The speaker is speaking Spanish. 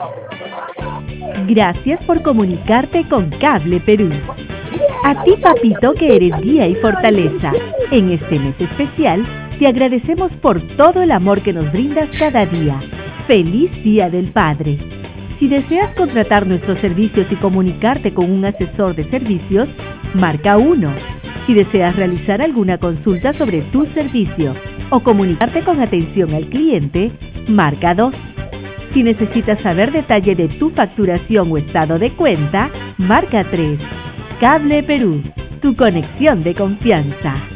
Gracias por comunicarte con Cable Perú. A ti, papito, que eres guía y fortaleza. En este mes especial, te agradecemos por todo el amor que nos brindas cada día. ¡Feliz Día del Padre! Si deseas contratar nuestros servicios y comunicarte con un asesor de servicios, marca 1. Si deseas realizar alguna consulta sobre tu servicio o comunicarte con atención al cliente, marca 2. Si necesitas saber detalle de tu facturación o estado de cuenta, marca 3. Cable Perú, tu conexión de confianza.